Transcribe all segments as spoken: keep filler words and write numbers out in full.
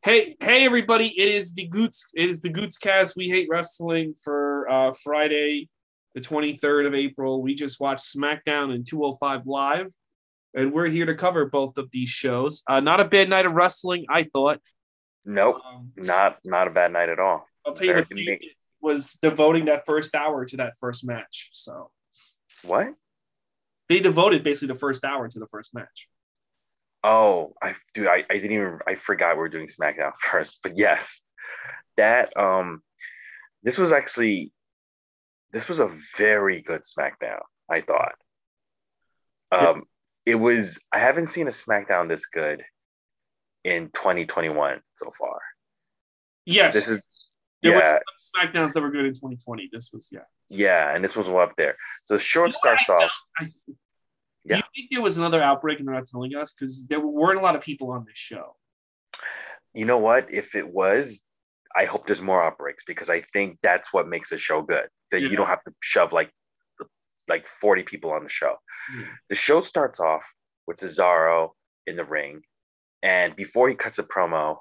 Hey, hey, everybody! It is the Goots. It is the Goots Cast. We hate wrestling for uh, Friday, the twenty third of April. We just watched SmackDown and two oh five Live, and we're here to cover both of these shows. Uh, not a bad night of wrestling, I thought. Nope, Um, not not a bad night at all. I'll tell you Very what they did was devoting that first hour to that first match. So what? they devoted basically the first hour to the first match. Oh, I dude, I, I didn't even I forgot we were doing SmackDown first. But yes, that um this was actually this was a very good SmackDown, I thought. Yeah. Um it was I haven't seen a SmackDown this good in twenty twenty-one so far. This Yes, is there were yeah, some Smackdowns that were good in twenty twenty. This was yeah. yeah, and this was one up there. So You short know what starts off. I found? I Do you Yeah. think there was another outbreak and they're not telling us? Because there weren't a lot of people on this show. You know what? If it was, I hope there's more outbreaks because I think that's what makes a show good. That you don't Yeah. have to shove like like forty people on the show. Yeah. The show starts off with Cesaro in the ring, and before he cuts a promo,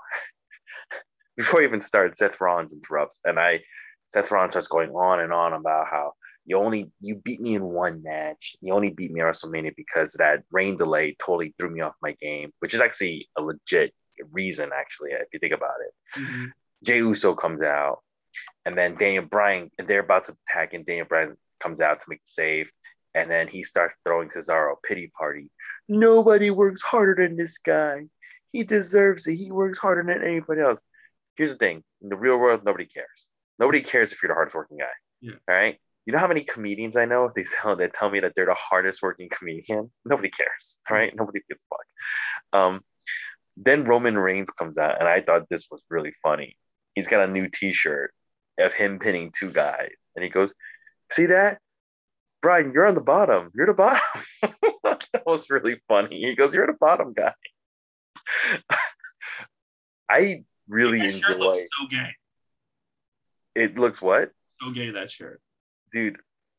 before he even starts, Seth Rollins interrupts, and I Seth Rollins starts going on and on about how you only you beat me in one match. You only beat me at WrestleMania because that rain delay totally threw me off my game, which is actually a legit reason, actually, if you think about it. Mm-hmm. Jey Uso comes out, and then Daniel Bryan, and they're about to attack, and Daniel Bryan comes out to make the save, and then he starts throwing Cesaro a pity party. Nobody works harder than this guy. He deserves it. He works harder than anybody else. Here's the thing: in the real world, nobody cares. Nobody cares if you're the hardest working guy. Yeah. All right. You know how many comedians I know? They tell they tell me that they're the hardest working comedian. Nobody cares. All right. Nobody gives a fuck. Um, then Roman Reigns comes out, and I thought this was really funny. He's got a new T-shirt of him pinning two guys, and he goes, "See that, Brian? You're on the bottom. You're the bottom." That was really funny. He goes, "You're the bottom guy." I Dude, really that shirt looks enjoy. so gay. It looks what, So gay, that shirt. dude?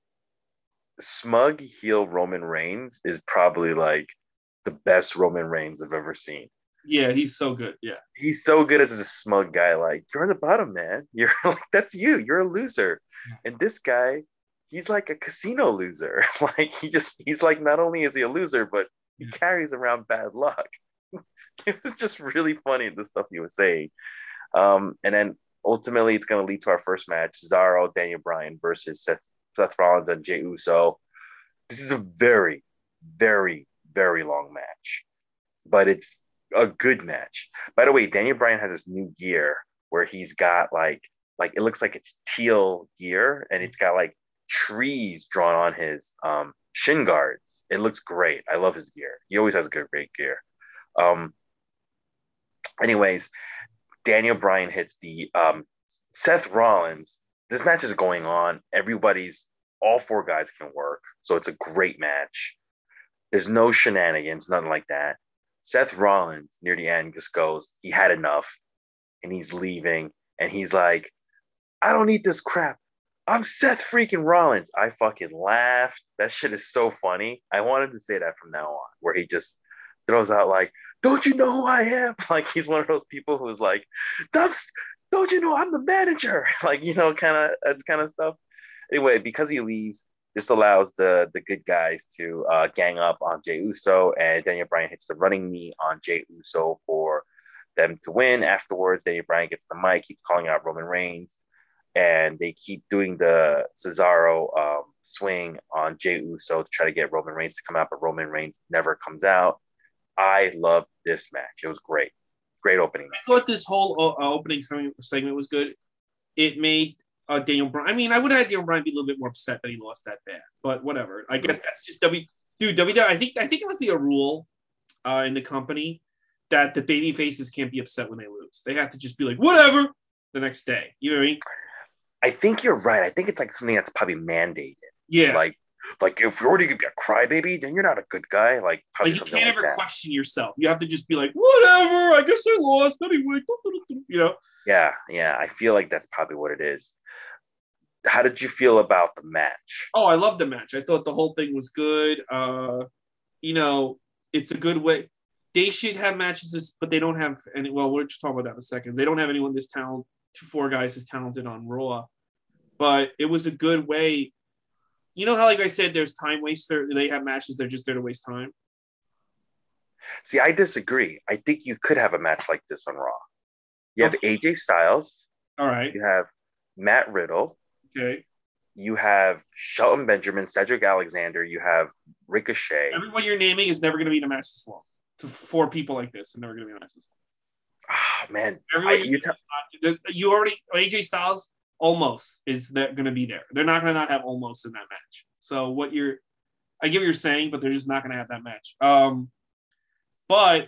Smug heel Roman Reigns is probably like the best Roman Reigns I've ever seen. Yeah, he's so good. Yeah. He's so good as a smug guy. Like, you're on the bottom, man. You're like, that's you. You're a loser. And this guy, he's like a casino loser. Like, he just, he's like, not only is he a loser, but he Yeah. carries around bad luck. It was just really funny, the stuff he was saying. Um, and then ultimately, it's going to lead to our first match: Cesaro, Daniel Bryan versus Seth, Seth Rollins and Jey Uso. This is a very, very, very long match, but it's a good match. By the way, Daniel Bryan has this new gear where he's got like like it looks like it's teal gear and it's got like trees drawn on his um shin guards. It looks great. I love his gear. He always has good great gear. Um anyways, Daniel Bryan hits the um Seth Rollins. This match is going on. Everybody's all four guys can work. So it's a great match. There's no shenanigans, nothing like that. Seth Rollins near the end just goes, he had enough and he's leaving. And he's like, I don't need this crap. I'm Seth freaking Rollins. I fucking laughed. That shit is so funny. I wanted to say that from now on, where he just throws out like, don't you know who I am? Like he's one of those people who's like, That's, don't you know I'm the manager? Like, you know, kind of that kind of stuff. Anyway, because he leaves, this allows the the good guys to uh, gang up on Jey Uso, and Daniel Bryan hits the running knee on Jey Uso for them to win. Afterwards, Daniel Bryan gets the mic, keeps calling out Roman Reigns, and they keep doing the Cesaro um, swing on Jey Uso to try to get Roman Reigns to come out, but Roman Reigns never comes out. I loved this match. It was great. Great opening I match. thought this whole uh, opening segment was good. It made uh, Daniel Bryan. I mean, I would have had Daniel Bryan be a little bit more upset that he lost that bad, but whatever. I Mm-hmm. guess that's just W. Dude, W. I think I think it must be a rule uh, in the company that the baby faces can't be upset when they lose. They have to just be like, whatever, the next day. You know what I mean? I think you're right. I think it's like something that's probably mandated. Yeah. Like, like if you're already gonna be a crybaby, then you're not a good guy. Like Like probably you something can't like ever that. question yourself. You have to just be like, whatever. I guess I lost anyway. You know. Yeah, yeah. I feel like that's probably what it is. How did you feel about the match? Oh, I love the match. I thought the whole thing was good. Uh, you know, it's a good way. they should have matches, this, but they don't have any. Well, we'll talk about that in a second. They don't have anyone this talented, four guys as talented on Raw. But it was a good way. You know how, like I said, there's time waster. They have matches. They're just there to waste time. See, I disagree. I think you could have a match like this on Raw. You have Okay. A J Styles. All right. You have Matt Riddle. Okay. You have Shelton Benjamin, Cedric Alexander. You have Ricochet. Everyone you're naming is never going to be in a match this long. To four people like this, are never going to be in a match this long. Ah, man. Everyone I, you, t- you already A J Styles almost is that going to be there. They're not going to not have almost in that match. So what you're, I get what you're saying, but they're just not going to have that match. Um, but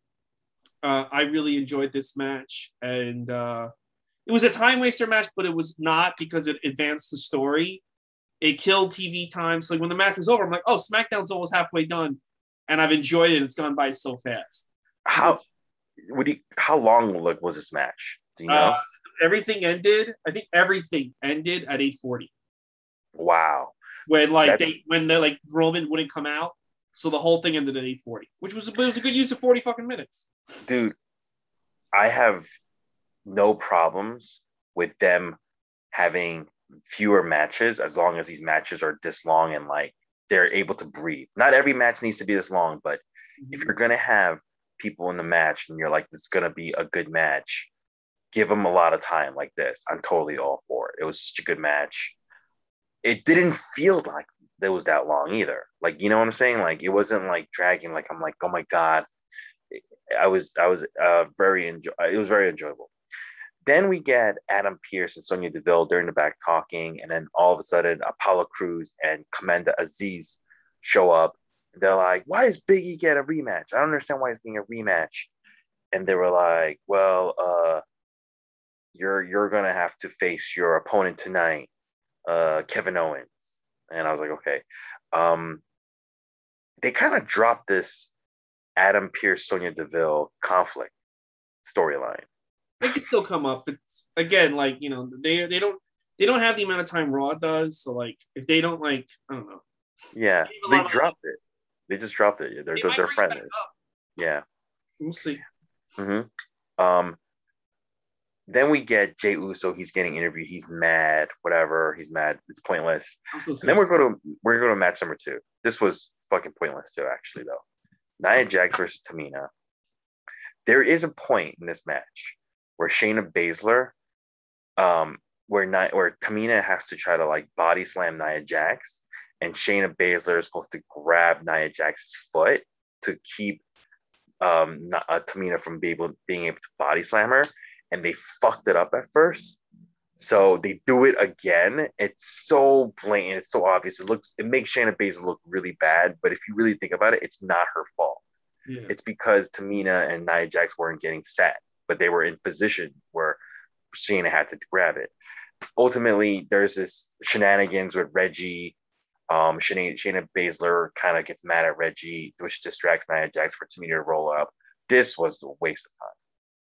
uh, I really enjoyed this match, and uh, it was a time waster match, but it was not because it advanced the story. It killed T V time. So like when the match was over, I'm like, oh, SmackDown's almost halfway done, and I've enjoyed it. It's gone by so fast. how would you? How long was this match? Do you know? Uh, everything ended. I think everything ended at eight forty. Wow. When like That's... they when the like Roman wouldn't come out, so the whole thing ended at eight forty, which was it was a good use of forty fucking minutes. Dude, I have no problems with them having fewer matches as long as these matches are this long and like they're able to breathe. Not every match needs to be this long, but mm-hmm. if you're gonna have people in the match and you're like, this is gonna be a good match, give them a lot of time like this. I'm totally all for it. It was such a good match. It didn't feel like it was that long either. Like, you know what I'm saying? Like, it wasn't like dragging. Like, I'm like, oh my God. I was, I was uh, very, enjoy- it was very enjoyable. Then we get Adam Pearce and Sonya Deville. They're in the back talking. And then all of a sudden, Apollo Crews and Commander Aziz show up. They're like, why is Big E get a rematch? I don't understand why he's getting a rematch. And they were like, well, uh, you're, you're going to have to face your opponent tonight, uh, Kevin Owens. And I was like, okay. Um, they kind of dropped this Adam Pearce, Sonya Deville conflict storyline. They could still come up. It's again, like, you know, they they don't they don't have the amount of time Raw does. So like, if they don't like, I don't know. Yeah, they, they dropped it. They just dropped it. They're they they're friends. Yeah, we'll see. Mm-hmm. Um. Then we get Jey Uso. He's getting interviewed. He's mad. Whatever. He's mad. It's pointless. So and then we're going to we're going to match number two. This was fucking pointless too, actually, though. Nia Jax versus Tamina. There is a point in this match where Shayna Baszler, um, where Nia, where Tamina has to try to like body slam Nia Jax, and Shayna Baszler is supposed to grab Nia Jax's foot to keep um uh, Tamina from being able being able to body slam her. And they fucked it up at first. So they do it again. It's so blatant. It's so obvious. It looks, it makes Shayna Baszler look really bad. But if you really think about it, it's not her fault. Yeah. It's because Tamina and Nia Jax weren't getting set, but they were in position where Shayna had to grab it. Ultimately, there's this shenanigans with Reggie. Um, Shayna, Shayna Baszler kind of gets mad at Reggie, which distracts Nia Jax for Tamina to roll up. This was a waste of time.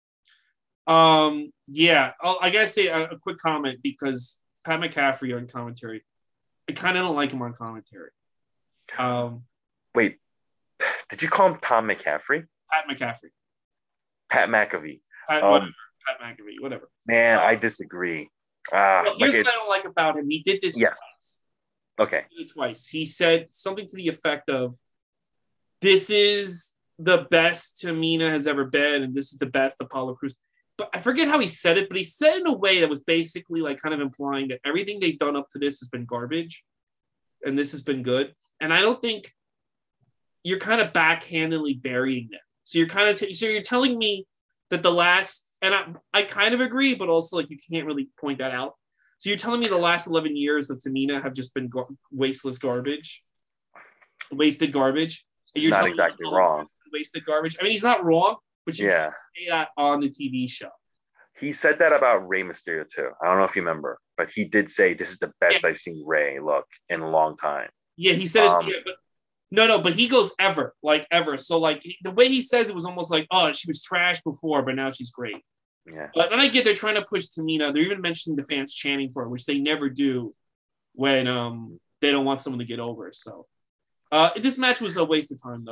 Um, yeah, I'll, I gotta say a, a quick comment because Pat McCaffrey on commentary, I kind of don't like him on commentary. Um, Wait, did you call him Tom McCaffrey? Pat McCaffrey. Pat McAfee. Pat, um, whatever. Pat McAfee, whatever. Man, I disagree. Uh, well, here's like what I don't like about him. He did this yeah. twice. Okay. He did it twice. He said something to the effect of, "This is the best Tamina has ever been, and this is the best Apollo Crews." But I forget how he said it, but he said it in a way that was basically like kind of implying that everything they've done up to this has been garbage and this has been good. And I don't think you're kind of backhandedly burying them. So you're kind of, t- so you're telling me that the last, and I, I kind of agree, but also like you can't really point that out. So you're telling me the last eleven years of Tamina have just been gar- wasteless garbage, wasted garbage. And you're not exactly wrong. Wasted garbage. I mean, he's not wrong. But you yeah. can't say that on the T V show. He said that about Rey Mysterio too. I don't know if you remember, but he did say this is the best yeah. I've seen Rey look in a long time. Yeah, he said um, it. Yeah, but no, no, but he goes ever, like ever. So like the way he says it was almost like, oh, she was trash before, but now she's great. Yeah. But then I get they're trying to push Tamina. They're even mentioning the fans chanting for her, which they never do when um they don't want someone to get over. So uh, this match was a waste of time though.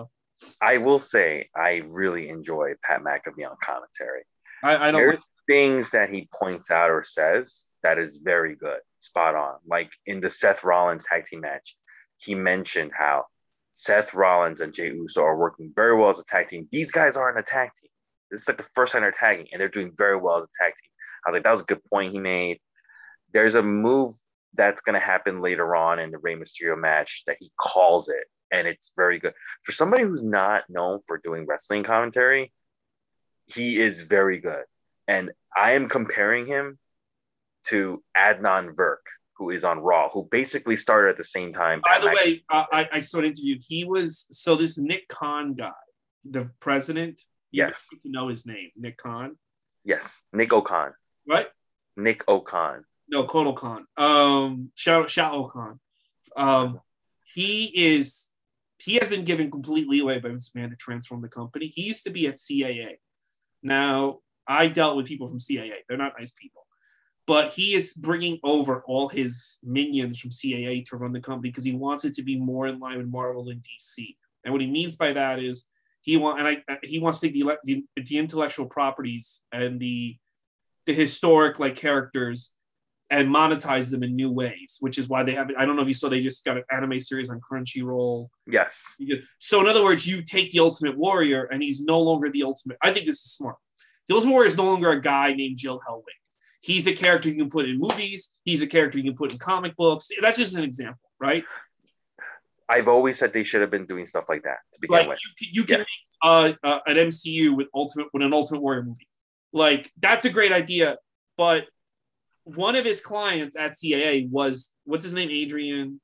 I will say I really enjoy Pat McAfee on commentary. I, I don't There's like. things that he points out or says that is very good, spot on. Like in the Seth Rollins tag team match, he mentioned how Seth Rollins and Jey Uso are working very well as a tag team. These guys aren't a tag team. This is like the first time they're tagging, and they're doing very well as a tag team. I was like, that was a good point he made. There's a move that's going to happen later on in the Rey Mysterio match that he calls it, and it's very good. For somebody who's not known for doing wrestling commentary, he is very good. And I am comparing him to Adnan Virk, who is on Raw, who basically started at the same time. By Pat the McAfee. way, uh, I, I saw an interview. He was so this Nick Khan guy, the president. You Yes. need to know his name, Nick Khan. Yes, Nick O'Khan. What? Nick O'Khan. No, Kotal Khan. Um, Shao Shao Khan. Um, he is. He has been given complete leeway by this man to transform the company. He used to be at C A A. Now, I dealt with people from C A A. They're not nice people. But he is bringing over all his minions from C A A to run the company because he wants it to be more in line with Marvel and D C. And what he means by that is he want and I he wants to take the, the, the intellectual properties and the the historic like characters and monetize them in new ways, which is why they have. I don't know if you saw they just got an anime series on Crunchyroll. Yes. So in other words, you take the Ultimate Warrior and he's no longer the Ultimate. I think this is smart. The Ultimate Warrior is no longer a guy named Jill Hellwig. He's a character you can put in movies. He's a character you can put in comic books. That's just an example, right? I've always said they should have been doing stuff like that to begin like with. You, you can yeah. make uh, uh, an M C U with ultimate with an Ultimate Warrior movie. Like that's a great idea. But one of his clients at C A A was what's his name? Adrian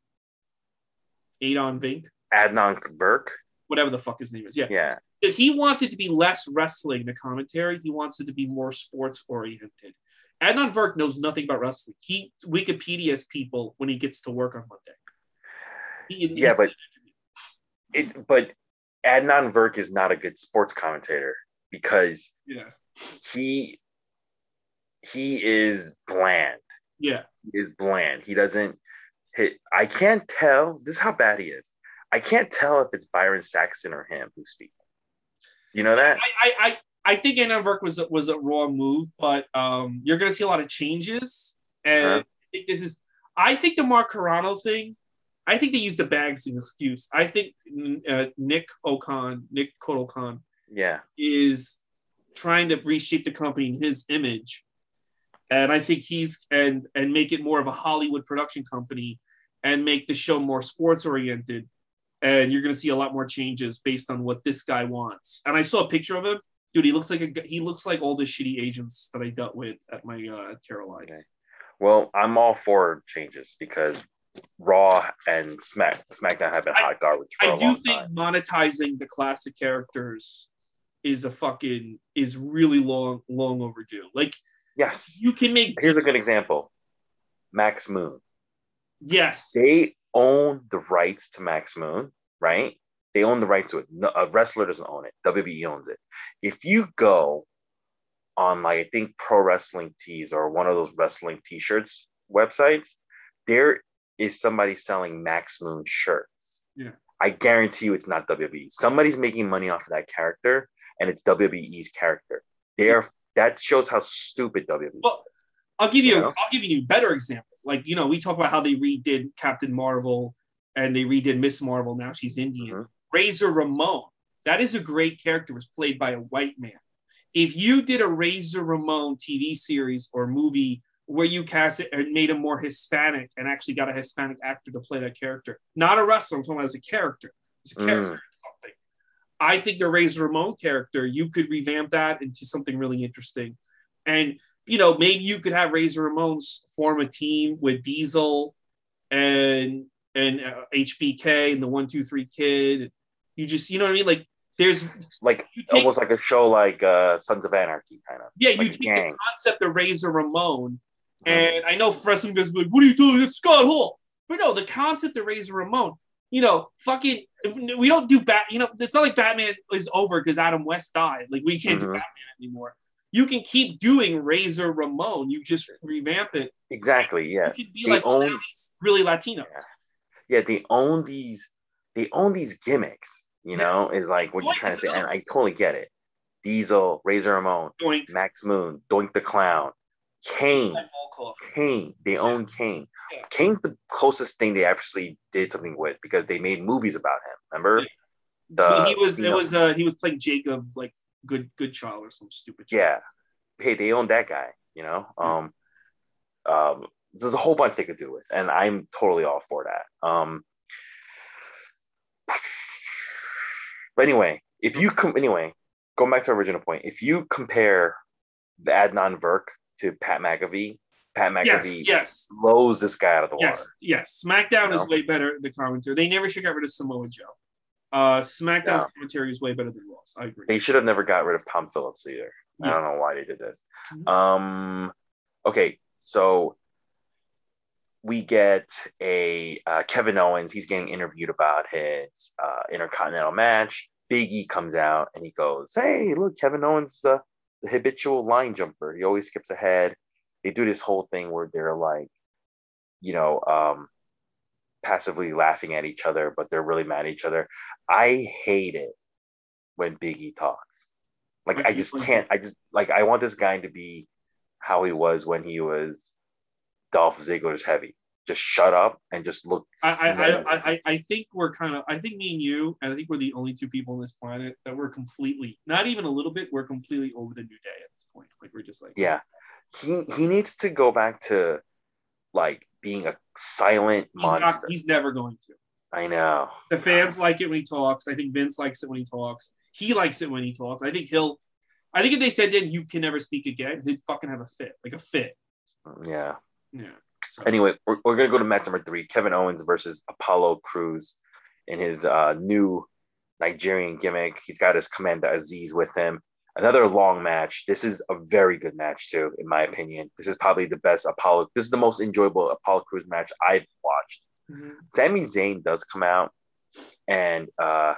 Adon Vink. Adnan Virk. Whatever the fuck his name is. Yeah. Yeah. He wants it to be less wrestling, the commentary. He wants it to be more sports oriented. Adnan Virk knows nothing about wrestling. He Wikipedia's people when he gets to work on Monday. He, yeah, but it, but Adnan Virk is not a good sports commentator because yeah. he he is bland. Yeah, he is bland. He doesn't hit. I can't tell. This is how bad he is. I can't tell if it's Byron Saxton or him who's speaking. You know that? I I I think Adnan Virk was was a wrong move, but um, you're going to see a lot of changes, and uh-huh. I think this is. I think the Mark Carrano thing. I think they used the bags as an excuse. I think uh, Nick O'Khan, Nick Kotal Khan, yeah, is trying to reshape the company in his image, and I think he's and and make it more of a Hollywood production company, and make the show more sports oriented. And you're going to see a lot more changes based on what this guy wants. And I saw a picture of him, dude. He looks like a he looks like all the shitty agents that I dealt with at my uh, Carolines. Okay. Well, I'm all for changes because Raw and Smack SmackDown have been I, hot garbage for I a do long think time. monetizing the classic characters is a fucking is really long long overdue. Like, yes, you can make. Here's a good example: Max Moon. Yes, they own the rights to Max Moon, right? They own the rights to it. No, a wrestler doesn't own it. W W E owns it. If you go on, like, I think Pro Wrestling Tees or one of those wrestling T-shirts websites, there is somebody selling Max Moon shirts. Yeah. I guarantee you it's not W W E. Somebody's making money off of that character, and it's W W E's character. They are. That shows how stupid W W E well, is. I'll give you, you know? I'll give you a better example. Like, you know, we talk about how they redid Captain Marvel and they redid Miss Marvel. Now she's Indian. Mm-hmm. Razor Ramon. That is a great character. Was played by a white man. If you did a Razor Ramon T V series or movie where you cast it and made him more Hispanic and actually got a Hispanic actor to play that character, not a wrestler, I'm talking about as a character. As a character mm. something. I think the Razor Ramon character, you could revamp that into something really interesting. And you know, maybe you could have Razor Ramones form a team with Diesel and and uh, H B K and the One Two Three Kid. You just, you know what I mean? Like, there's like take, almost like a show like uh, Sons of Anarchy, kind of. Yeah, like you take gang. The concept of Razor Ramon, mm-hmm. and I know wrestling guys be like, "What are you doing? It's Scott Hall." But no, the concept of Razor Ramon. You know, fucking, we don't do bat. You know, it's not like Batman is over because Adam West died. Like, we can't mm-hmm. do Batman anymore. You can keep doing Razor Ramon. You just revamp it. Exactly. Yeah. You can be they like own, really Latino. Yeah. yeah. They own these. They own these gimmicks You know, is like what you're trying to say, and I totally get it. Diesel, Razor Ramon, Doink. Max Moon, Doink the Clown, Kane, Kane. They yeah. own Kane. Yeah. Kane's the closest thing they actually did something with because they made movies about him. Remember? Yeah. The, he was. It was. Uh, he was playing Jacob, like good, good child or some stupid. Child. Yeah. Hey, they own that guy. You know. Um. Um. There's a whole bunch they could do with, and I'm totally all for that. Um. But anyway, if you come anyway, going back to our original point, if you compare the Adnan Virk to Pat McAfee, Pat McAfee yes, yes. blows this guy out of the yes, water. Yes, SmackDown you know? is way better. The commentary. They never should get rid of Samoa Joe. Uh, SmackDown's no. commentary is way better than Raw's. I agree. They should have never got rid of Tom Phillips either. Yeah. I don't know why they did this. Mm-hmm. Um. Okay, so we get a uh, Kevin Owens. He's getting interviewed about his uh, Intercontinental match. Big E comes out and he goes, "Hey, look, Kevin Owens, uh, the habitual line jumper. He always skips ahead." They do this whole thing where they're like, you know, um, passively laughing at each other, but they're really mad at each other. I hate it when Big E talks. Like, I just can't. I just like. I want this guy to be how he was when he was Dolph Ziggler's heavy. Just shut up and just look. I I, I I think we're kind of. I think me and you, and I think we're the only two people on this planet that we're completely, not even a little bit, we're completely over the New Day at this point. Like we're just like, yeah, he he needs to go back to like being a silent he's monster. Not, he's never going to. I know. The fans like it when he talks. I think Vince likes it when he talks. He likes it when he talks. I think he'll. I think if they said then you can never speak again, he'd fucking have a fit, like a fit. Yeah. Yeah. So. Anyway, we're, we're going to go to match number three, Kevin Owens versus Apollo Crews in his uh, new Nigerian gimmick. He's got his Commander Aziz with him. Another long match. This is a very good match, too, in my opinion. This is probably the best Apollo. This is the most enjoyable Apollo Crews match I've watched. Mm-hmm. Sami Zayn does come out, and uh,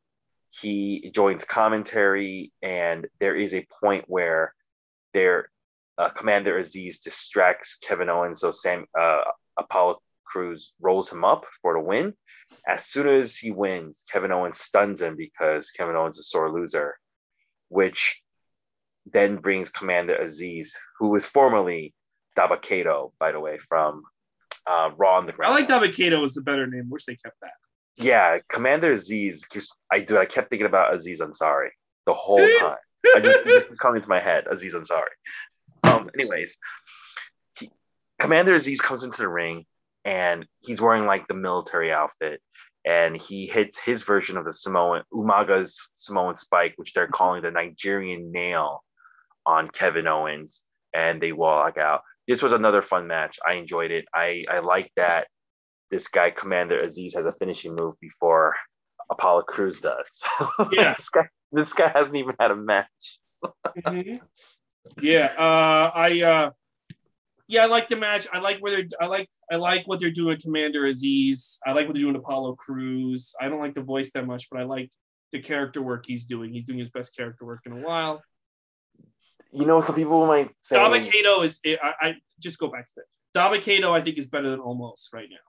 he joins commentary, and there is a point where they're Uh, Commander Aziz distracts Kevin Owens, so Sam uh, Apollo Crews rolls him up for the win. As soon as he wins, Kevin Owens stuns him because Kevin Owens is a sore loser, which then brings Commander Aziz, who was formerly Dabba-Kato, by the way, from uh, Raw Underground. I like Dabba-Kato as a better name. Wish they kept that. Yeah, Commander Aziz. I do. I kept thinking about Aziz Ansari the whole time. I just, it just coming to my head. Aziz Ansari. Um, anyways, he, Commander Aziz comes into the ring and he's wearing like the military outfit and he hits his version of the Samoan Umaga's Samoan spike, which they're calling the Nigerian nail on Kevin Owens, and they walk out. This was another fun match. I enjoyed it. I, I like that this guy, Commander Aziz, has a finishing move before Apollo Crews does. Yeah. this guy this guy hasn't even had a match. Mm-hmm. Yeah, uh, I uh, yeah, I like the match. I like where they're. I like. I like what they're doing, Commander Aziz. I like what they're doing, Apollo Crews. I don't like the voice that much, but I like the character work he's doing. He's doing his best character work in a while. You know, some people might say Dabba-Kato is. I, I just go back to that. Dabba-Kato, I think, is better than Almost right now.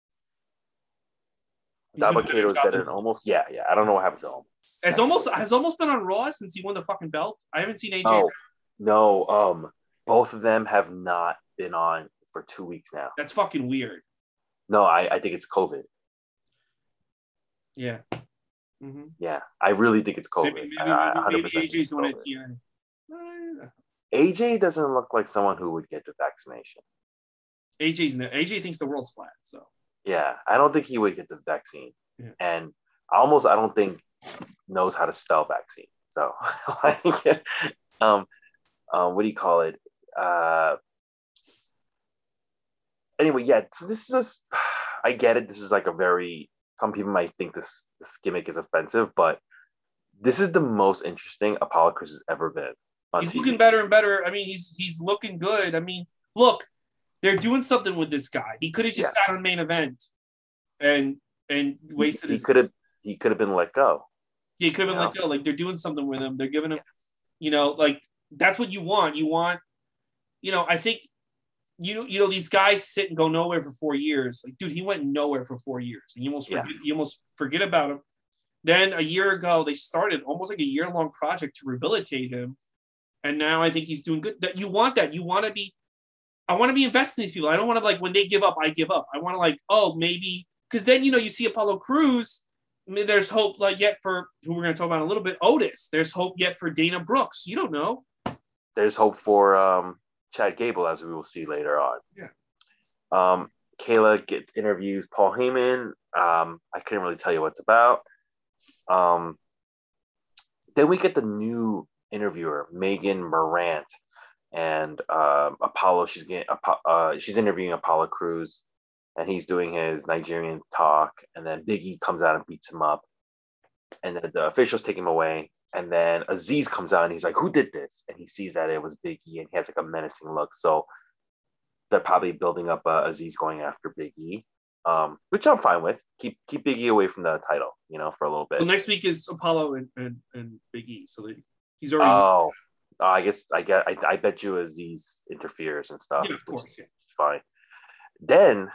Dabba-Kato is better than Almost. Yeah, yeah. I don't know what happens to Almost. Has almost has almost been on Raw since he won the fucking belt. I haven't seen A J. Oh. No, um, both of them have not been on for two weeks now. That's fucking weird. No, I, I think it's COVID. Yeah. Mm-hmm. Yeah, I really think it's COVID. Maybe, maybe, I, maybe, maybe A J's doing it here. A J doesn't look like someone who would get the vaccination. A J's A J thinks the world's flat, so. Yeah, I don't think he would get the vaccine. Yeah. And almost, I don't think knows how to spell vaccine. So, like, um, um, what do you call it? Uh, anyway, yeah. So this is, a, I get it. This is like a very. Some people might think this this gimmick is offensive, but this is the most interesting Apollo Crews has ever been. On he's T V. Looking better and better. I mean, he's he's looking good. I mean, look, they're doing something with this guy. He could have just yeah. sat on main event, and and wasted. He his could have. He could have been let go. Yeah, he could have been let go. Like they're doing something with him. They're giving him, yes. you know, like. That's what you want. You want, you know, I think, you you know, these guys sit and go nowhere for four years. Like, dude, he went nowhere for four years. And you almost forget, yeah. you almost forget about him. Then a year ago, they started almost like a year long project to rehabilitate him, and now I think he's doing good. That you want that. You want to be. I want to be invested in these people. I don't want to like when they give up, I give up. I want to like, oh, maybe because then you know you see Apollo Crews. I mean, there's hope like yet for who we're going to talk about in a little bit. Otis. There's hope yet for Dana Brooks. You don't know. There's hope for um, Chad Gable, as we will see later on. Yeah. Um, Kayla gets interviews Paul Heyman. Um, I couldn't really tell you what it's about. Um, then we get the new interviewer, Megan Morant, and um, Apollo. She's getting uh, she's interviewing Apollo Crews, and he's doing his Nigerian talk. And then Big E comes out and beats him up, and then the officials take him away. And then Aziz comes out and he's like, "Who did this?" And he sees that it was Big E, and he has like a menacing look. So they're probably building up uh, Aziz going after Big E. Um, which I'm fine with. Keep keep Big E away from the title, you know, for a little bit. Well, next week is Apollo and, and, and Big E, so they, he's already. Oh, uh, I guess I get. I, I bet you Aziz interferes and stuff. Yeah, of course. Yeah. Fine. Then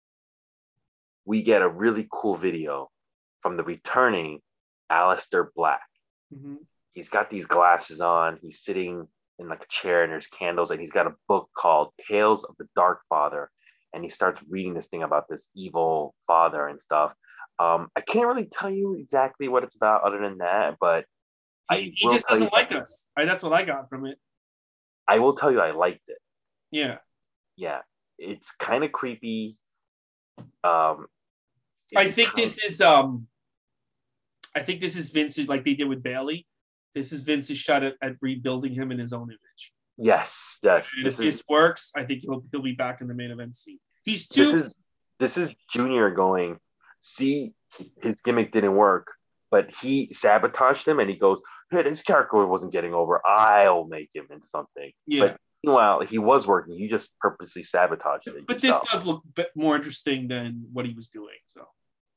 we get a really cool video from the returning Aleister Black. Mm-hmm. He's got these glasses on. He's sitting in like a chair, and there's candles, and he's got a book called Tales of the Dark Father. And he starts reading this thing about this evil father and stuff. Um, I can't really tell you exactly what it's about other than that, but he, I he just doesn't like us. I, that's what I got from it. I will tell you I liked it. Yeah. Yeah. It's kind of creepy. Um, I think this is um I think this is Vince's like they did with Bailey. This is Vince's shot at, at rebuilding him in his own image. Yes, yes. And this if is, this works, I think he'll he'll be back in the main event scene. He's too. This is, this is Junior going. See, his gimmick didn't work, but he sabotaged him, and he goes, "Hey, his character wasn't getting over. I'll make him into something." Yeah. But meanwhile, he was working. You just purposely sabotaged it. But yourself. this does look bit more interesting than what he was doing. So.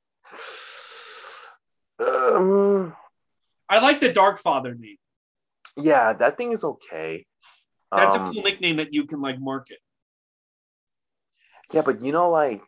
Um. I like the Dark Father name. Yeah, that thing is okay. That's um, a cool nickname that you can like market. Yeah, but you know, like,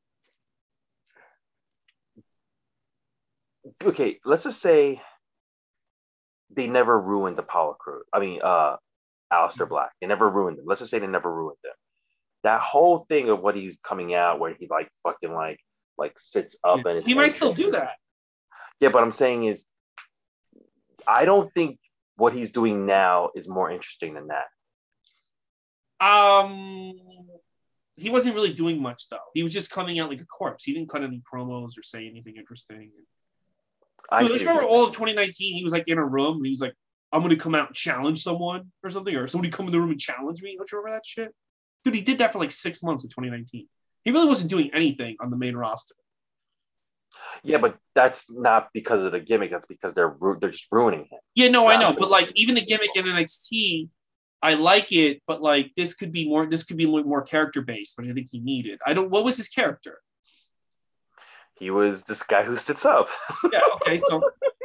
okay, let's just say they never ruined Apollo Crews. I mean, uh, Aleister Black. They never ruined him. Let's just say they never ruined him. That whole thing of what he's coming out, where he like fucking like like sits up Yeah. and he might still do that. Yeah, but I'm saying is, I don't think what he's doing now is more interesting than that. Um, he wasn't really doing much though. He was just coming out like a corpse. He didn't cut any promos or say anything interesting. I Dude, remember all of twenty nineteen. He was like in a room and he was like, "I'm going to come out and challenge someone or something," or somebody come in the room and challenge me. Don't you remember that shit? Dude, he did that for like six months in twenty nineteen. He really wasn't doing anything on the main roster. Yeah, but that's not because of the gimmick. That's because they're they're just ruining him. Yeah, no, I know. But like even the gimmick in N X T, I like it. But like this could be more. This could be more character based. But I think he needed. I don't. What was his character? He was this guy who sits up. Yeah. Okay. So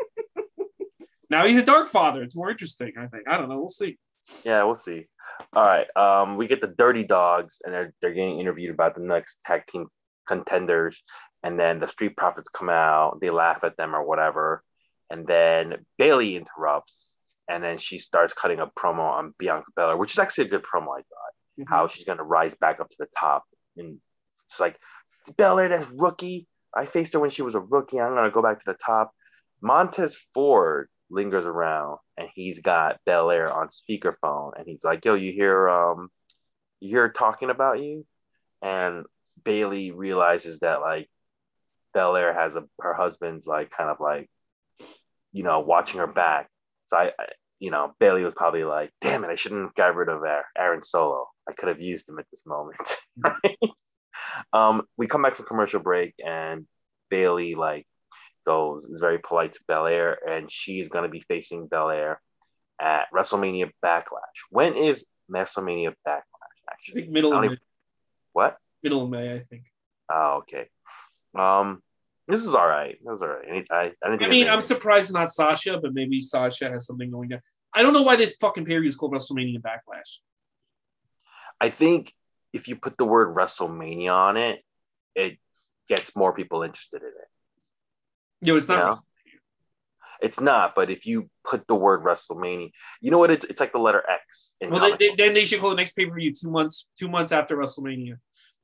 now he's a Dark Father. It's more interesting. I think. I don't know. We'll see. Yeah, we'll see. All right. Um, we get the Dirty Dogs, and they're they're getting interviewed about the next tag team contenders. And then the Street Profits come out, they laugh at them or whatever. And then Bailey interrupts, and then she starts cutting a promo on Bianca Belair, which is actually a good promo, I thought. Mm-hmm. How she's going to rise back up to the top. And it's like, Belair, that's rookie. I faced her when she was a rookie. I'm going to go back to the top. Montez Ford lingers around, and he's got Belair on speakerphone. And he's like, yo, you hear, um, you hear her talking about you? And Bailey realizes that, like, Belair has a her husband's like kind of like, you know, watching her back. So I, I you know, Bailey was probably like, damn it, I shouldn't have got rid of Aaron Solo. I could have used him at this moment. Right? Um, we come back from commercial break, and Bailey like goes is very polite to Belair, and she's gonna be facing Belair at WrestleMania Backlash. When is WrestleMania Backlash? Actually, I think middle of May. Even... What? Middle of May, I think. Oh, okay. Um, this is all right. It was all right. I, I, I, didn't I mean, I'm surprised not Sasha, but maybe Sasha has something going on. I don't know why this fucking pay-per-view is called WrestleMania Backlash. I think if you put the word WrestleMania on it, it gets more people interested in it. Yo, it's not. You know? It's not, but if you put the word WrestleMania, you know what? It's it's like the letter X in Well, they, comic they, book. then they should call the next pay per view two months two months after WrestleMania.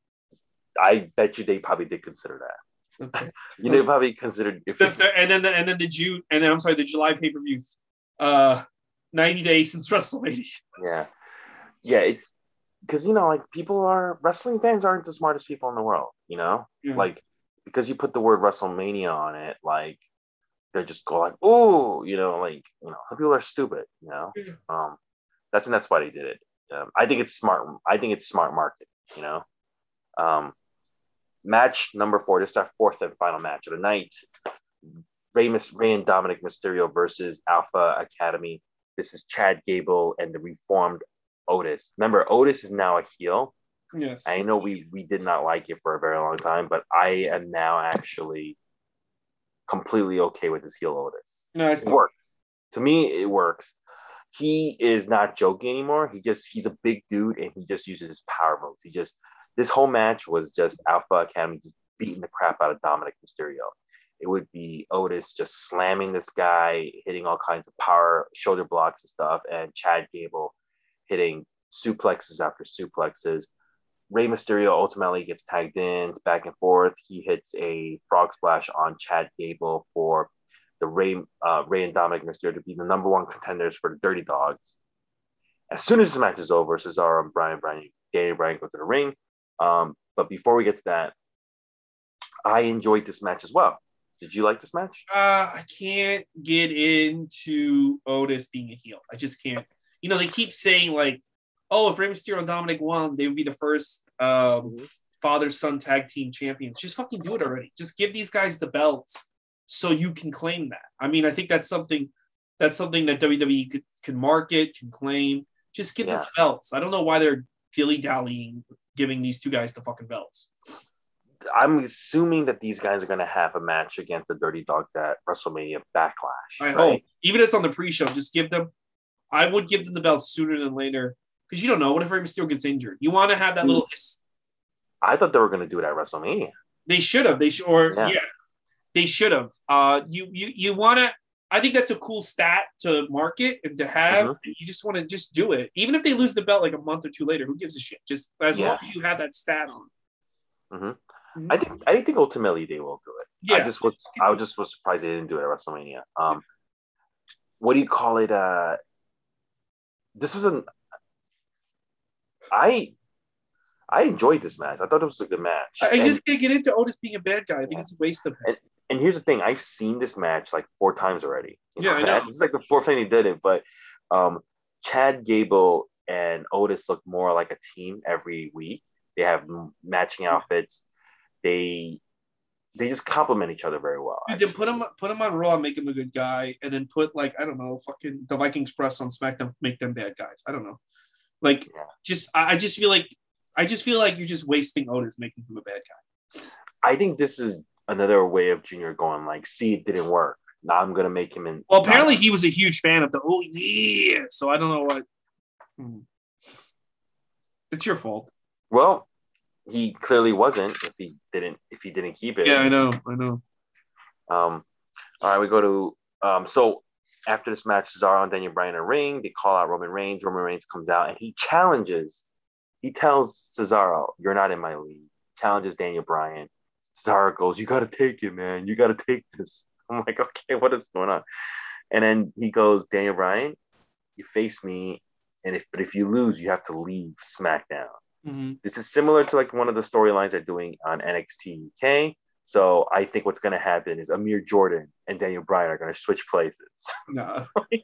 I bet you they probably did consider that. Okay. You know, they probably considered if The, you, the, and then the, and then the June and then I'm sorry, the July pay per view, uh, ninety days since WrestleMania. yeah, yeah. It's because you know, like people are wrestling fans aren't the smartest people in the world. You know, Yeah. like because you put the word WrestleMania on it, like they just go like, oh, you know, like you know, some people are stupid. You know, Yeah. um, that's and that's why they did it. Um, I think it's smart. I think it's smart market. You know, um, match number four. This is our fourth and final match of the night. Rey, Rey and Dominic Mysterio versus Alpha Academy. This is Chad Gable and the reformed Otis. Remember, Otis is now a heel. Yes. I know we we did not like it for a very long time, but I am now actually completely okay with this heel Otis. No, it works. To me, it works. He is not joking anymore. He just he's a big dude and he just uses his power moves. He just this whole match was just Alpha Academy just beating the crap out of Dominic Mysterio. It would be Otis just slamming this guy, hitting all kinds of power shoulder blocks and stuff, and Chad Gable hitting suplexes after suplexes. Rey Mysterio ultimately gets tagged in, back and forth. He hits a frog splash on Chad Gable for the Rey, uh, Rey and Dominic Mysterio to be the number one contenders for the Dirty Dogs. As soon as this match is over, Cesaro and Brian, Brian, Daniel Bryan go to the ring. Um, but before we get to that, I enjoyed this match as well. Did you like this match? Uh, I can't get into Otis being a heel. I just can't. You know, they keep saying like, "Oh, if Rey Mysterio and Dominic won, they would be the first um, mm-hmm. father-son tag team champions." Just fucking do it already. Just give these guys the belts so you can claim that. I mean, I think that's something that's something that W W E could, can market, can claim. Just give yeah. them the belts. I don't know why they're dilly-dallying giving these two guys the fucking belts. I'm assuming that these guys are going to have a match against the Dirty Dogs at WrestleMania Backlash. I right? hope. Even if it's on the pre-show, just give them – I would give them the belts sooner than later because you don't know. What if Rey Mysterio gets injured? You want to have that little – I thought they were going to do it at WrestleMania. They should have. They should, or yeah, yeah they should have. Uh, you you you want to – I think that's a cool stat to market and to have. Mm-hmm. And you just want to just do it. Even if they lose the belt like a month or two later, who gives a shit? Just as yeah. long as you have that stat on. Mm-hmm. I think I think ultimately they will do it. Yeah. I just was I just was surprised they didn't do it at WrestleMania. Um, what do you call it? Uh, this was an I I enjoyed this match. I thought it was a good match. I, I just can't get into Otis being a bad guy. I think yeah. it's a waste of him. And, and here's the thing: I've seen this match like four times already. You know? Yeah, I know. It's like the fourth time they did it, but um, Chad Gable and Otis look more like a team every week. They have matching outfits. They they just complement each other very well. Dude, then put him put him on Raw, make him a good guy, and then put like I don't know, fucking the Viking Express on SmackDown, make them bad guys. I don't know, like yeah. just I just feel like I just feel like you're just wasting Otis, making him a bad guy. I think this is another way of Junior going like, see, it didn't work. Now I'm gonna make him in. Well, apparently he was a huge fan of the oh yeah, so I don't know what. Hmm. It's your fault. Well. He clearly wasn't if he didn't if he didn't keep it. Yeah, I know, I know. Um, all right, we go to um. So after this match, Cesaro and Daniel Bryan in a ring. They call out Roman Reigns. Roman Reigns comes out and he challenges. He tells Cesaro, "You're not in my league." Challenges Daniel Bryan. Cesaro goes, "You got to take it, man. You got to take this." I'm like, okay, what is going on? And then he goes, "Daniel Bryan, you face me, and if but if you lose, you have to leave SmackDown." Mm-hmm. This is similar to like one of the storylines they're doing on N X T U K. So I think what's going to happen is Amir Jordan and Daniel Bryan are going to switch places. No,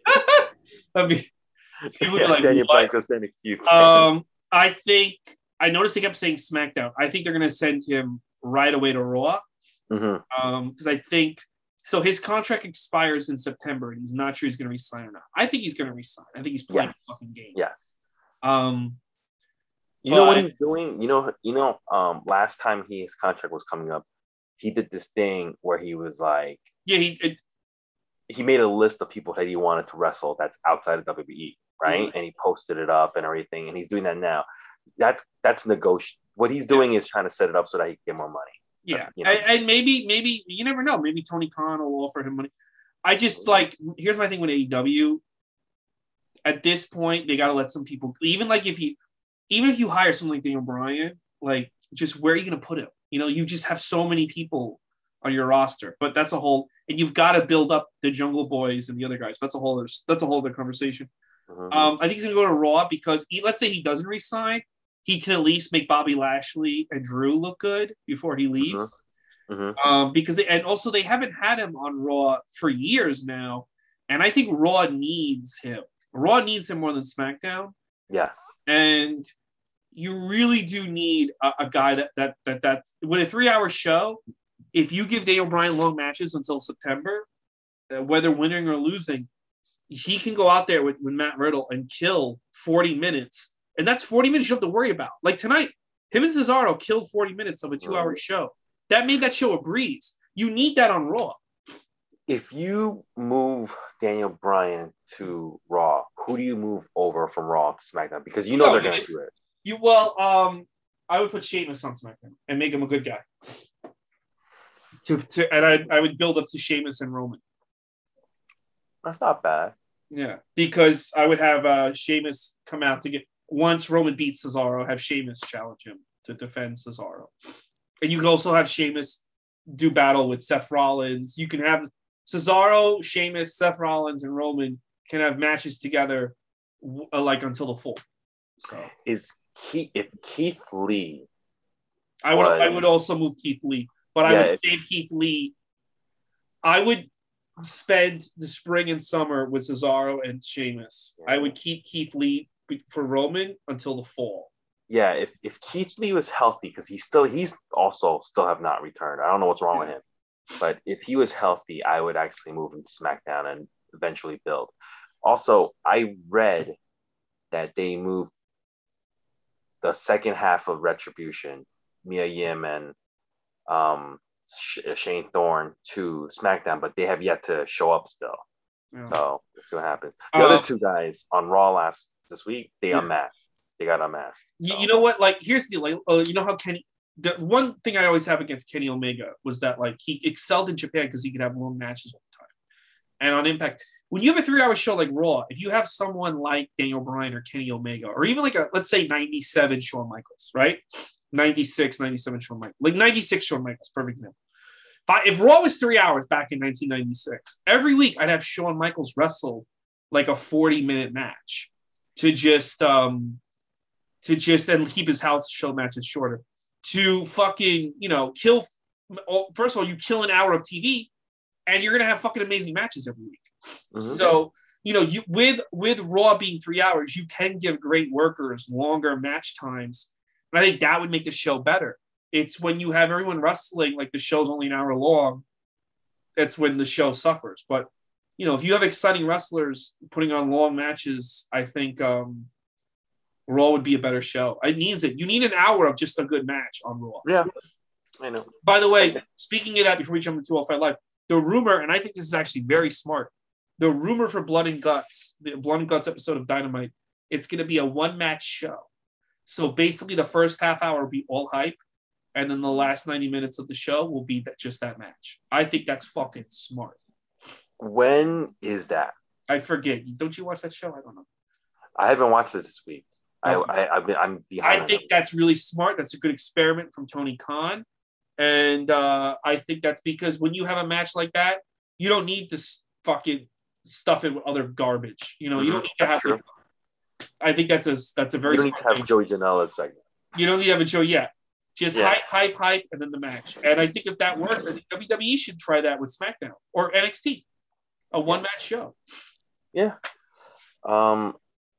I mean, people yeah, like, Daniel what? Bryan goes to N X T U K. Um, I think I noticed they kept saying SmackDown. I think they're going to send him right away to Raw. Mm-hmm. Um, because I think so. His contract expires in September, and he's not sure he's going to resign or not. I think he's going to resign. I think he's playing yes. the fucking game. Yes. Um. You but, know what he's doing? You know, you know, um, last time he, his contract was coming up, he did this thing where he was like, yeah, he it, he made a list of people that he wanted to wrestle that's outside of W W E, right? Mm-hmm. And he posted it up and everything, and he's doing that now. That's that's negotiation. What he's doing yeah. is trying to set it up so that he can get more money. Yeah, you know? and, and maybe maybe you never know. Maybe Tony Khan will offer him money. I just like here's my thing with A E W. At this point, they got to let some people. Even like if you, even if you hire someone like Daniel Bryan, like just where are you going to put him? You know, you just have so many people on your roster, but that's a whole. And you've got to build up the Jungle Boys and the other guys. That's a whole. That's a whole other conversation. Mm-hmm. Um, I think he's going to go to Raw because he, let's say he doesn't resign, he can at least make Bobby Lashley and Drew look good before he leaves. Mm-hmm. Mm-hmm. Um, because they, and also they haven't had him on Raw for years now, and I think Raw needs him. Raw needs him more than SmackDown. Yes, and you really do need a, a guy that that that that with a three-hour show. If you give Daniel Bryan long matches until September, uh, whether winning or losing, he can go out there with, with Matt Riddle and kill forty minutes, and that's forty minutes you have to worry about. Like tonight, him and Cesaro killed forty minutes of a two-hour mm-hmm. show. That made that show a breeze. You need that on Raw. If you move Daniel Bryan to Raw, who do you move over from Raw to SmackDown? Because you know no, they're going to do it. You well, um, I would put Sheamus on SmackDown and make him a good guy. To, to and I I would build up to Sheamus and Roman. That's not bad. Yeah, because I would have uh, Sheamus come out to get once Roman beats Cesaro, have Sheamus challenge him to defend Cesaro, and you can also have Sheamus do battle with Seth Rollins. You can have Cesaro, Sheamus, Seth Rollins, and Roman can have matches together, uh, like until the full. So is Keith if Keith Lee? I would was, I would also move Keith Lee, but yeah, I would if, save Keith Lee. I would spend the spring and summer with Cesaro and Sheamus. Yeah. I would keep Keith Lee for Roman until the fall. Yeah, if if Keith Lee was healthy, because he's still he's also still have not returned. I don't know what's wrong yeah. with him. But if he was healthy, I would actually move him to SmackDown and eventually build. Also, I read that they moved the second half of Retribution, Mia Yim and um, Shane Thorne, to SmackDown, but they have yet to show up still. Yeah. So let's see what happens. The uh, other two guys on Raw last this week, they yeah. unmasked. They got unmasked. So. You, you know what? Like, here's the like. Uh, you know how Kenny. The one thing I always have against Kenny Omega was that like he excelled in Japan because he could have long matches all the time. And on Impact, when you have a three-hour show like Raw, if you have someone like Daniel Bryan or Kenny Omega, or even like a, let's say ninety-seven Shawn Michaels, right? ninety-six, ninety-seven Shawn Michaels. Like ninety-six Shawn Michaels, perfect example. If, I, if Raw was three hours back in nineteen ninety-six, every week I'd have Shawn Michaels wrestle like a forty-minute match to just, um, to just, and keep his house show matches shorter. To fucking, you know, kill. First of all, you kill an hour of T V, and you're gonna have fucking amazing matches every week. Mm-hmm. So, you know, you with with Raw being three hours, you can give great workers longer match times, and I think that would make the show better. It's when you have everyone wrestling like the show's only an hour long, that's when the show suffers. But you know, if you have exciting wrestlers putting on long matches, I think. Um, Raw would be a better show. It needs it. You need an hour of just a good match on Raw. Yeah, I know. By the way, speaking of that, before we jump into two oh five Live, the rumor, and I think this is actually very smart, the rumor for Blood and Guts, the Blood and Guts episode of Dynamite, it's going to be a one-match show. So basically the first half hour will be all hype, and then the last ninety minutes of the show will be that, just that match. I think that's fucking smart. When is that? I forget. Don't you watch that show? I don't know. I haven't watched it this week. I, I, I've been, I'm behind. I think them. That's really smart. That's a good experiment from Tony Khan. And uh, I think that's because when you have a match like that, you don't need to fucking stuff it with other garbage. You know, mm-hmm. you don't need to have. Like, I think that's a that's a very. You don't need to have thing. Joey Janela's segment. You don't need to have a show yet. Just yeah. hype, hype, hype, and then the match. And I think if that works, I think W W E should try that with SmackDown or N X T, a one match show. Yeah. Um.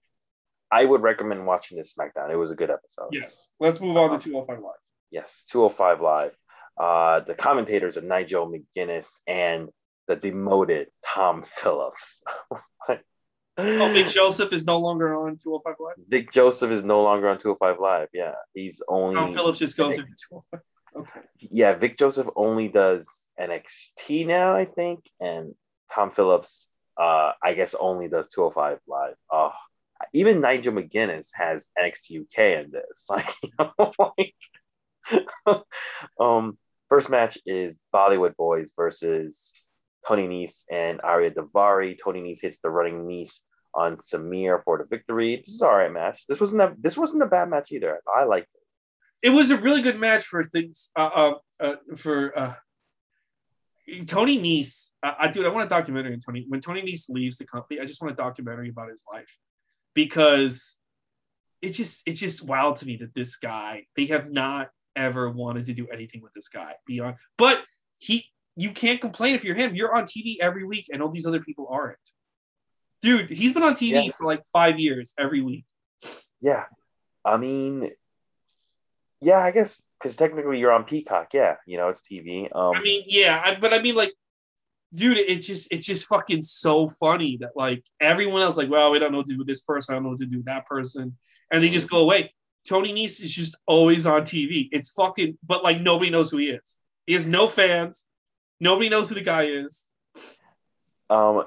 I would recommend watching this SmackDown. It was a good episode. Yes. Let's move on um, to two oh five Live. Yes, two oh five Live. Uh, the commentators are Nigel McGuinness and the demoted Tom Phillips. Oh, Vic Joseph is no longer on two oh five Live? Vic Joseph is no longer on two oh five Live, yeah. He's only... Tom Phillips just goes into two oh five. Okay. Yeah, Vic Joseph only does N X T now, I think, and Tom Phillips, uh, I guess, only does two oh five Live. Oh, even Nigel McGuinness has N X T U K in this. Like, you know, like, um, first match is Bollywood Boys versus Tony Nese and Arya Davari. Tony Nese hits the running Nese on Samir for the victory. This is an all right match. This wasn't a this wasn't a bad match either. I liked it. It was a really good match for things. Uh, uh, uh for uh, Tony Nese. Uh, I dude, I want a documentary on Tony. When Tony Nese leaves the company, I just want a documentary about his life because it just it's just wild to me that this guy they have not ever wanted to do anything with this guy beyond. But he, you can't complain if you're him. You're on T V every week, and all these other people aren't. Dude, he's been on T V yeah. for like five years every week. Yeah, I mean, yeah, I guess because technically you're on Peacock. Yeah, you know it's T V. Um, I mean, yeah, I, but I mean, like, dude, it's just it's just fucking so funny that like everyone else, like, well, we don't know what to do with this person. I don't know what to do with that person, and they just go away. Tony Nese is just always on T V. It's fucking, but like nobody knows who he is. He has no fans. Nobody knows who the guy is. Um,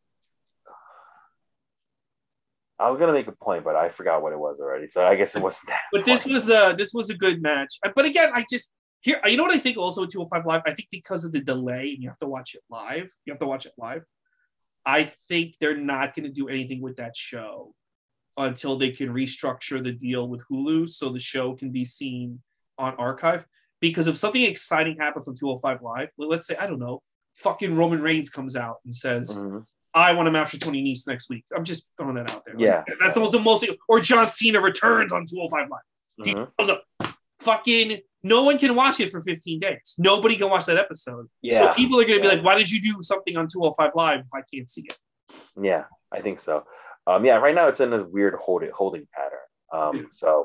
I was gonna make a point, but I forgot what it was already. So I guess it wasn't that. But this was a this was a good match. But again, I just here you know what I think also with two oh five Live. I think because of the delay and you have to watch it live. You have to watch it live. I think they're not going to do anything with that show until they can restructure the deal with Hulu so the show can be seen on archive. Because if something exciting happens on two oh five Live, let's say, I don't know, fucking Roman Reigns comes out and says, mm-hmm. I want a match for Tony Nese next week. I'm just throwing that out there. Yeah. Like, that's almost the most, or John Cena returns on two oh five Live. He mm-hmm. goes up. Fucking, no one can watch it for fifteen days. Nobody can watch that episode. Yeah. So people are going to be like, why did you do something on two oh five Live if I can't see it? Yeah, I think so. Um, yeah, right now it's in this weird holding holding pattern. Um, yeah. So,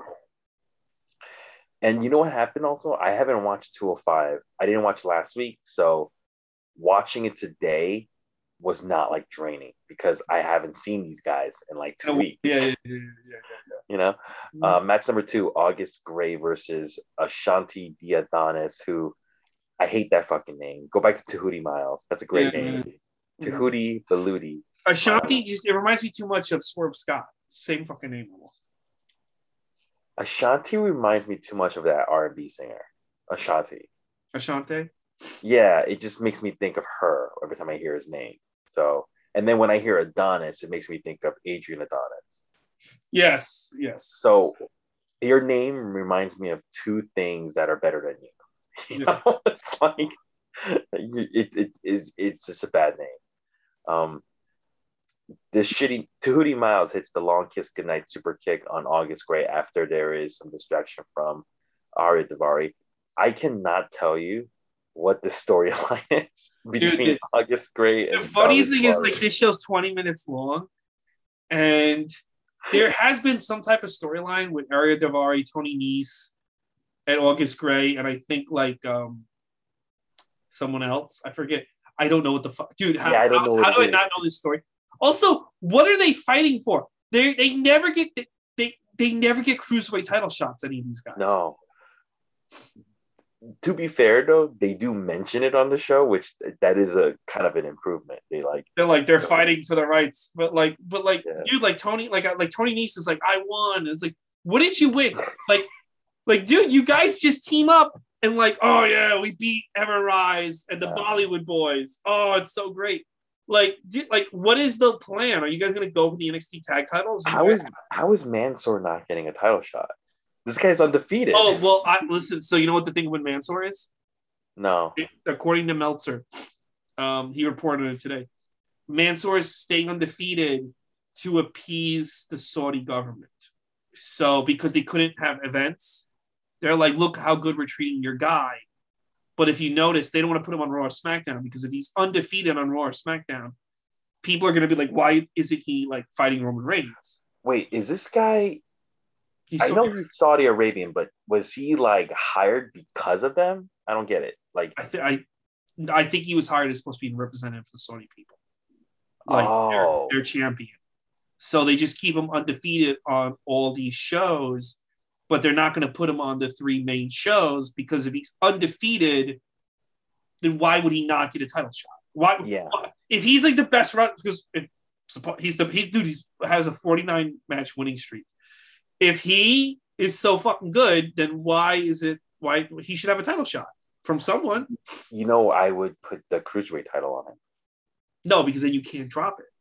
and you know what happened also? I haven't watched two oh five. I didn't watch last week. So watching it today was not like draining because I haven't seen these guys in like two weeks. Yeah, yeah, yeah, yeah, yeah, yeah. You know, mm-hmm. uh, match number two: August Gray versus Ashanti Diadonis. Who I hate that fucking name. Go back to Tahuti Miles. That's a great yeah, name. Yeah. Tahuti Baludi. Ashanti um, just it reminds me too much of Swerve Scott. Same fucking name almost. Ashanti reminds me too much of that R and B singer. Ashanti. Ashanti. Yeah, it just makes me think of her every time I hear his name. So, and then when I hear Adonis, it makes me think of Adrian Adonis. Yes, yes. So, your name reminds me of two things that are better than you. You know, yeah. It's like it, it, it, it's it's just a bad name. Um, this shitty Tahuti Miles hits the long kiss goodnight super kick on August Gray after there is some distraction from Arya Davari. I cannot tell you what the storyline is between Dude, August Gray and the funny thing is like this show's twenty minutes long, and there has been some type of storyline with Arya Davari, Tony Nese, and August Gray, and I think like um someone else. I forget. I don't know what the fuck, dude. How, yeah, I don't know how, how do I not know this story? Also, what are they fighting for? They they never get they they never get cruiserweight title shots. Any of these guys? No. To be fair, though, they do mention it on the show, which that is a kind of an improvement. They like they're like they're fighting for the rights, but like, but like, yeah. dude, like Tony, like like Tony Nese is like, I won. It's like, what did you win? Like, like, dude, you guys just team up and like, oh yeah, we beat Ever Rise and the yeah. Bollywood Boys. Oh, it's so great. Like, dude, like, what is the plan? Are you guys gonna go for the N X T tag titles? How is how is Mansoor not getting a title shot? This guy's undefeated. Oh, well, I, listen, so you know what the thing with Mansoor is? No. It, according to Meltzer, um, he reported it today. Mansoor is staying undefeated to appease the Saudi government. So, because they couldn't have events, they're like, look how good we're treating your guy. But if you notice, they don't want to put him on Raw or SmackDown because if he's undefeated on Raw or SmackDown, people are going to be like, why isn't he, like, fighting Roman Reigns? Wait, is this guy... I know he's Saudi Arabian, but was he like hired because of them? I don't get it. Like, I th- I, I think he was hired as supposed to be a representative for the Saudi people, like oh. their, their champion. So they just keep him undefeated on all these shows, but they're not going to put him on the three main shows because if he's undefeated, then why would he not get a title shot? Why? Yeah. Why, if he's like the best run, because if he's the he's dude, he's has a forty-nine match winning streak. If he is so fucking good, then why is it why he should have a title shot from someone? You know, I would put the cruiserweight title on him. No, because then you can't drop it.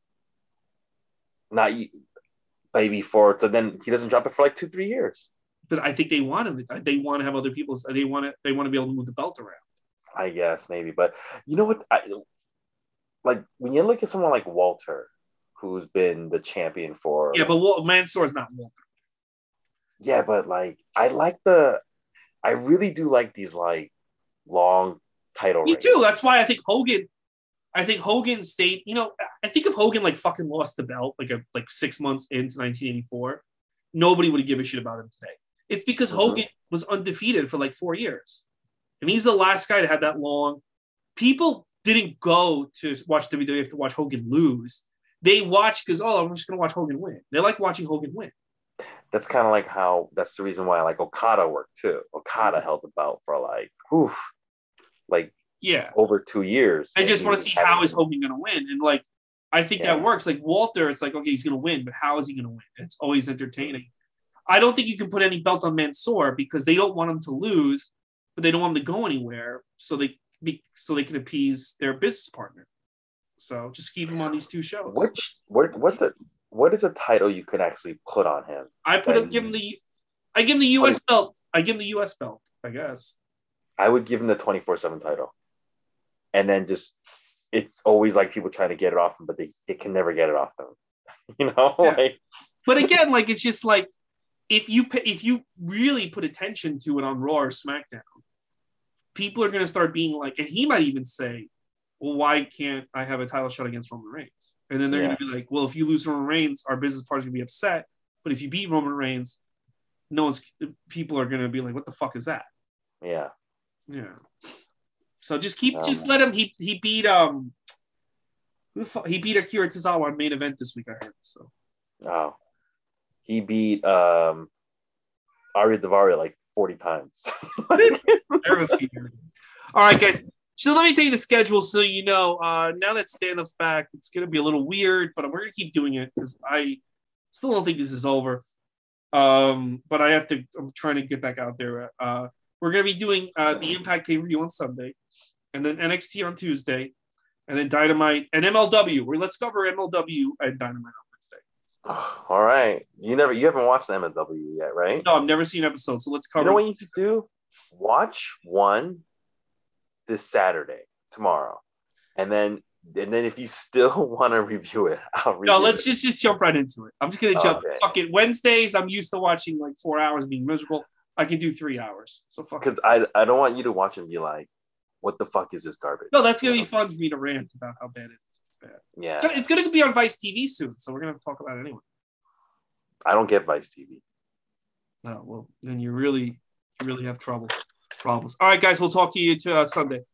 Not maybe for so then he doesn't drop it for like two, three years. But I think they want him. They want to have other people. They want to. They want to be able to move the belt around. I guess maybe, but you know what? I, like when you look at someone like Walter, who's been the champion for yeah, but Wal- Mansoor is not Walter. Yeah, but like I like the, I really do like these like long title. Me reigns. too. That's why I think Hogan. I think Hogan stayed. You know, I think if Hogan like fucking lost the belt like a like six months into nineteen eighty-four, nobody would give a shit about him today. It's because mm-hmm. Hogan was undefeated for like four years. And he's the last guy to have that long. People didn't go to watch W W F to watch Hogan lose. They watched because, oh, I'm just going to watch Hogan win. They like watching Hogan win. That's kind of like how, that's the reason why I like Okada worked too. Okada mm-hmm. held the belt for like, oof, like yeah, over two years. I just want to see how is Hogan going to win. And like, I think yeah. that works. Like Walter, it's like, okay, he's going to win, but how is he going to win? It's always entertaining. I don't think you can put any belt on Mansoor because they don't want him to lose, but they don't want him to go anywhere, so they be, so they can appease their business partner. So just keep him on these two shows. Which what what's a what is a title you could actually put on him? I put him give him the I give him the U S belt. I give him the U S belt, I guess. I would give him the twenty-four seven title. And then just it's always like people trying to get it off him, but they, they can never get it off him. You know? Yeah. Like but again, like it's just like if you if you really put attention to it on Raw or SmackDown, people are going to start being like, and he might even say, well, why can't I have a title shot against Roman Reigns? And then they're yeah. going to be like, well, if you lose Roman Reigns, our business partners going to be upset. But if you beat Roman Reigns, no one's, people are going to be like, what the fuck is that? Yeah. Yeah. So just keep, um, just let him, he he beat, um, he beat Akira Tozawa on main event this week, I heard. So. Oh. He beat um, Ari Daivari like forty times. All right, guys. So let me tell you the schedule so you know. Uh, now that stand-up's back, it's going to be a little weird, but we're going to keep doing it because I still don't think this is over. Um, but I have to, I'm trying to get back out there. Uh, we're going to be doing uh, the Impact pay-per-view on Sunday, and then N X T on Tuesday, and then Dynamite and M L W. Where let's cover M L W and Dynamite on Wednesday. Oh, all right. You never, you haven't watched the M L W yet, right? No, I've never seen an episode, so let's cover. You know what you should do? Watch one this Saturday, tomorrow, and then and then if you still want to review it, I'll review No, let's it. just just jump right into it. I'm just gonna jump. Okay. Fuck it. Wednesdays, I'm used to watching like four hours being miserable. I can do three hours. So fuck it. Because I I don't want you to watch and be like, what the fuck is this garbage? No, that's gonna be fun for me to rant about how bad it is. It's bad. Yeah, it's gonna, it's gonna be on Vice T V soon, so we're gonna talk about it anyway. I don't get Vice T V. No, well then you really you really have trouble problems. All right, guys, we'll talk to you to uh, Sunday.